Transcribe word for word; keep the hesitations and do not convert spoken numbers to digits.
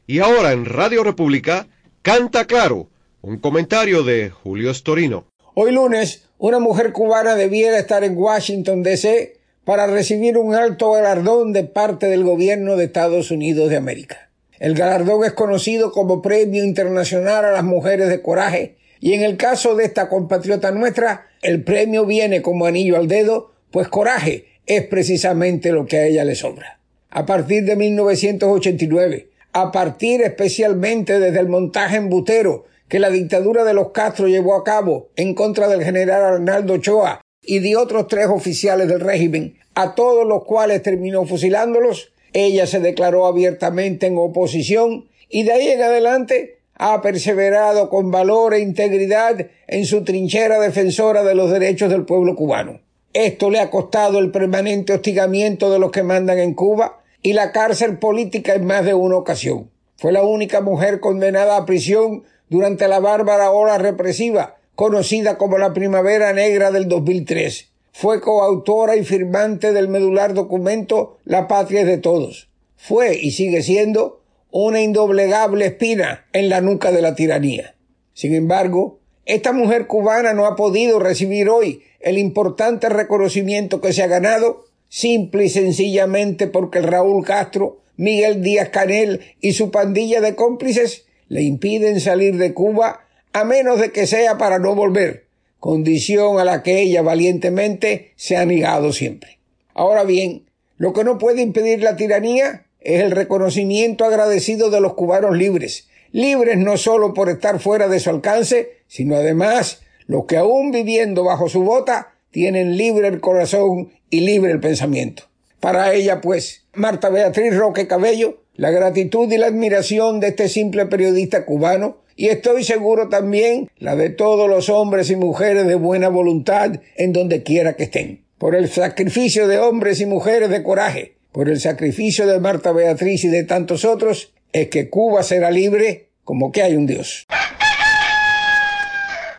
Y ahora en Radio República, Canta Claro, un comentario de Julio Storino. Hoy lunes, una mujer cubana debiera estar en Washington, D C para recibir un alto galardón de parte del gobierno de Estados Unidos de América. El galardón es conocido como Premio Internacional a las Mujeres de Coraje, y en el caso de esta compatriota nuestra, el premio viene como anillo al dedo, pues coraje es precisamente lo que a ella le sobra. A partir de mil novecientos ochenta y nueve, a partir especialmente desde el montaje embustero que la dictadura de los Castro llevó a cabo en contra del general Arnaldo Ochoa y de otros tres oficiales del régimen, a todos los cuales terminó fusilándolos, ella se declaró abiertamente en oposición y de ahí en adelante ha perseverado con valor e integridad en su trinchera defensora de los derechos del pueblo cubano. Esto le ha costado el permanente hostigamiento de los que mandan en Cuba y la cárcel política en más de una ocasión. Fue la única mujer condenada a prisión durante la bárbara ola represiva, conocida como la Primavera Negra del dos mil tres. Fue coautora y firmante del medular documento La Patria es de Todos. Fue y sigue siendo una indoblegable espina en la nuca de la tiranía. Sin embargo, esta mujer cubana no ha podido recibir hoy el importante reconocimiento que se ha ganado simple y sencillamente porque el Raúl Castro, Miguel Díaz-Canel y su pandilla de cómplices le impiden salir de Cuba a menos de que sea para no volver, condición a la que ella valientemente se ha negado siempre. Ahora bien, lo que no puede impedir la tiranía es el reconocimiento agradecido de los cubanos libres, libres no solo por estar fuera de su alcance, sino además los que aún viviendo bajo su bota tienen libre el corazón y libre el pensamiento. Para ella, pues, Marta Beatriz Roque Cabello, la gratitud y la admiración de este simple periodista cubano, y estoy seguro también la de todos los hombres y mujeres de buena voluntad en donde quiera que estén. Por el sacrificio de hombres y mujeres de coraje, por el sacrificio de Marta Beatriz y de tantos otros, es que Cuba será libre como que hay un Dios.